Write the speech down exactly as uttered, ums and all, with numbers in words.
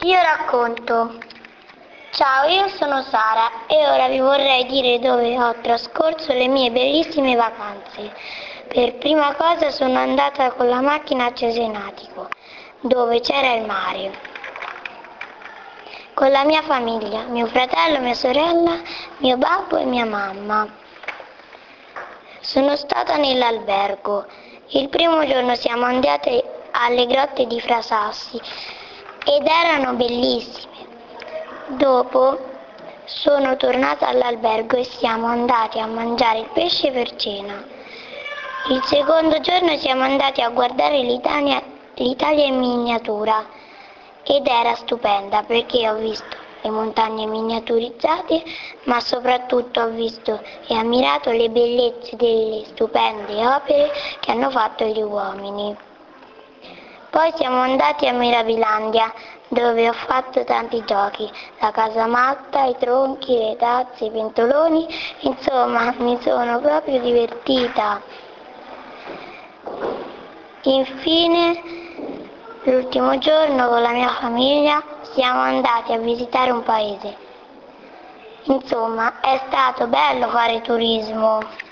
Io racconto. Ciao, io sono Sara e ora vi vorrei dire dove ho trascorso le mie bellissime vacanze. Per prima cosa sono andata con la macchina a Cesenatico, dove c'era il mare, con la mia famiglia, mio fratello, mia sorella, mio babbo e mia mamma. Sono stata nell'albergo. Il primo giorno siamo andati alle grotte di Frasassi ed erano bellissime. Dopo sono tornata all'albergo e siamo andati a mangiare il pesce per cena. Il secondo giorno siamo andati a guardare l'Italia, l'Italia in miniatura ed era stupenda perché ho visto le montagne miniaturizzate, ma soprattutto ho visto e ammirato le bellezze delle stupende opere che hanno fatto gli uomini. Poi siamo andati a Mirabilandia, dove ho fatto tanti giochi, la casamatta, i tronchi, le tazze, i pentoloni, insomma mi sono proprio divertita. Infine, l'ultimo giorno con la mia famiglia siamo andati a visitare un paese. Insomma, è stato bello fare turismo.